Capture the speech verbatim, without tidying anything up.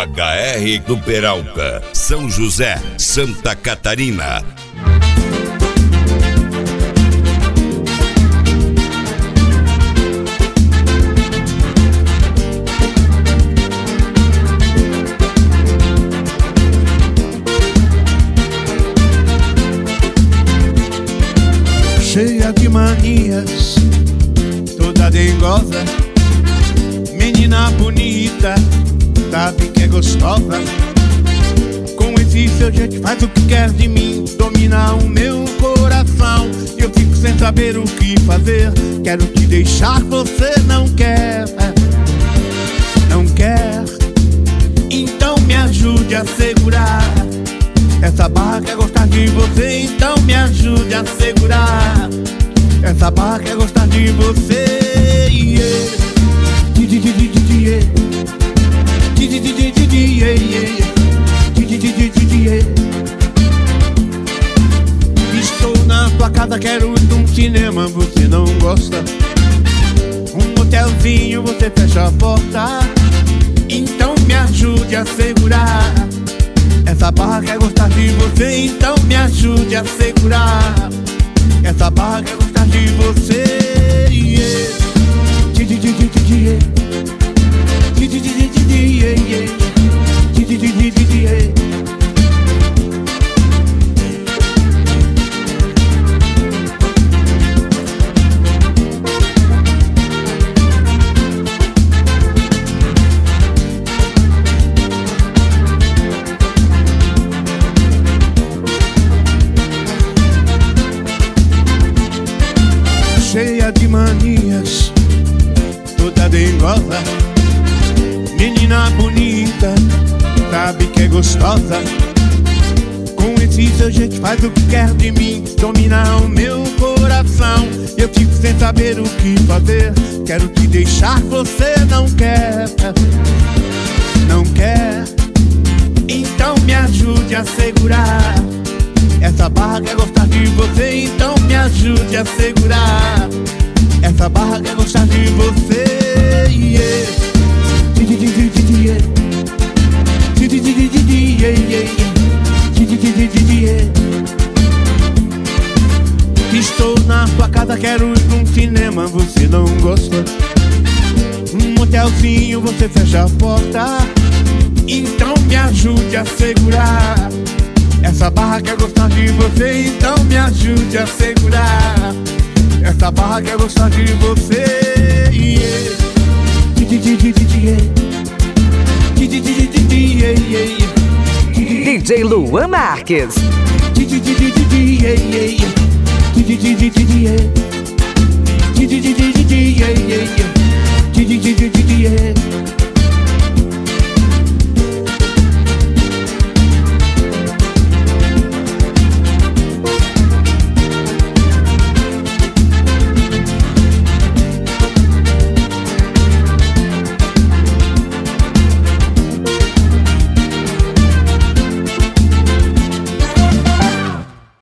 H R do Peralta, São José, Santa Catarina. Cheia de manias, toda dengosa, menina bonita, sabe que é gostosa. Com esse seu jeito faz o que quer de mim, domina o meu coração. Eu fico sem saber o que fazer, quero te deixar, você não quer, não quer. Então me ajude a segurar essa barra, quer gostar de você, então me ajude a segurar essa barra, quer gostar de você, yeah. Estou na tua casa, quero ir num cinema, você não gosta. Um motelzinho, você fecha a porta. Então me ajude a segurar essa barra, quer gostar de você, então me ajude a segurar essa barra, quer gostar de você, yeah. Cheia de manias, toda dengosa, menina bonita, sabe que é gostosa. Com esse seu jeito faz o que quer de mim, domina o meu coração. Eu fico sem saber o que fazer, quero te deixar, você não quer, não quer. Então me ajude a segurar essa barra, quer gostar de você, então me ajude a segurar essa barra, quer gostar de você, yeah. Estou na tua casa, quero ir num cinema, você não gosta. Um motelzinho, você fecha a porta. Então me ajude a segurar essa barra, quer gostar de você, então me ajude a segurar essa barra, quer gostar de você, yeah. D J Luan Marques.